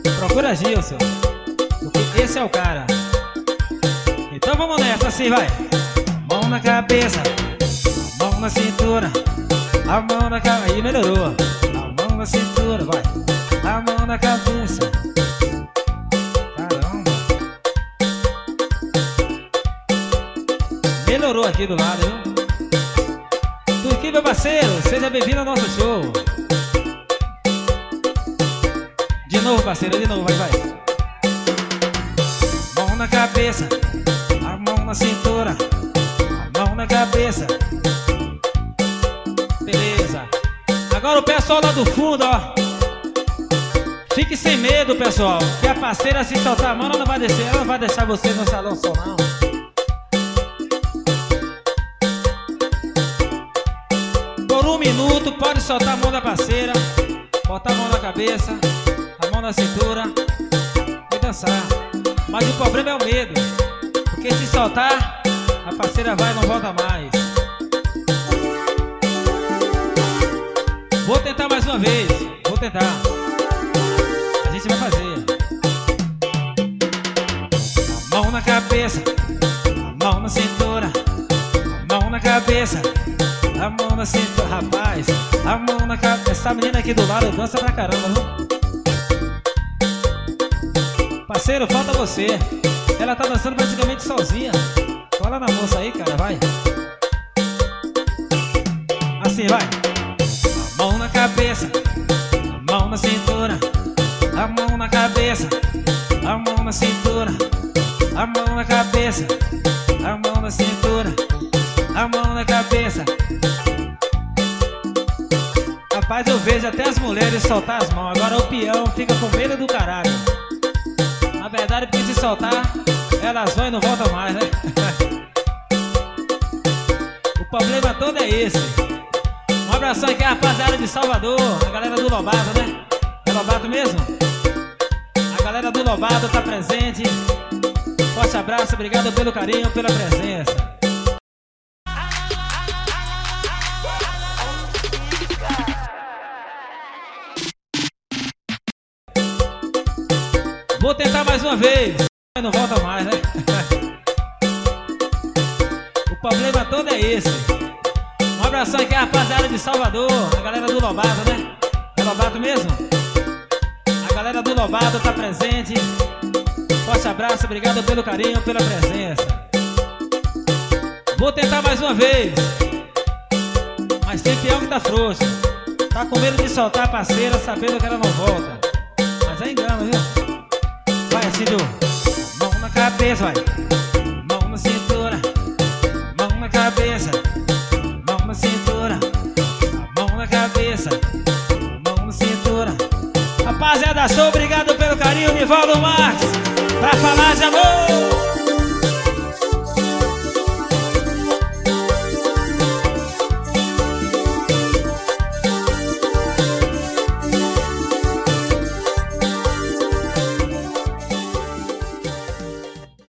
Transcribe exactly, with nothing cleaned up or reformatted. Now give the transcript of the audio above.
Procura Gilson, porque esse é o cara. Então vamos nessa, assim vai. Mão na cabeça, mão na cintura, a mão na cabeça. Aí melhorou. A mão na cintura, vai. A mão na cabeça. Caramba. Melhorou aqui do lado, viu? Tudo aqui, meu parceiro, seja bem-vindo ao nosso show. De novo, parceiro, de novo, vai, vai. Mão na cabeça, a mão na cintura, a mão na cabeça. Beleza. Agora o pessoal lá do fundo, ó. Fique sem medo, pessoal, que a parceira, se soltar a mão, ela não vai descer. Ela não vai deixar vocês no salão só, não. Por um minuto, pode soltar a mão da parceira, botar a mão na cabeça, a mão na cintura e dançar. Mas o problema é o medo, porque se soltar, a parceira vai e não volta mais. Vou tentar mais uma vez, vou tentar. A gente vai fazer. A mão na cabeça, a mão na cintura, a mão na cabeça, a mão na cintura. Rapaz, a mão na cabeça. Essa menina aqui do lado dança pra caramba, viu? Parceiro, falta você. Ela tá dançando praticamente sozinha. Cola na moça aí, cara, vai. Assim, vai. A mão na cabeça, a mão na cintura, a mão na cabeça, a mão na cintura, a mão na cabeça, a mão na cintura, a mão na cabeça. Rapaz, eu vejo até as mulheres soltar as mãos. Agora o peão fica com medo do caralho. Na verdade, porque se soltar, elas vão e não voltam mais, né? O problema todo é esse. Um abração aqui, rapaziada de Salvador, a galera do Lobato, né? É Lobato mesmo? A galera do Lobato tá presente. Forte abraço, obrigado pelo carinho, pela presença. Vou tentar mais uma vez. Não volta mais, né? O problema todo é esse. Um abração aqui, rapaziada de Salvador, a galera do Lobato, né? É Lobato mesmo? A galera do Lobato tá presente. Forte abraço, obrigado pelo carinho, pela presença. Vou tentar mais uma vez. Mas tem peão que tá frouxo. Tá com medo de soltar a parceira, sabendo que ela não volta. Mas é engano, viu? Vai assim, do mão na cabeça, vai. Mão na cintura, mão na cabeça, mão na cintura, mão na cabeça, mão na cintura. Rapaziada, show, obrigado pelo carinho, Nivaldo Marques, pra falar de amor.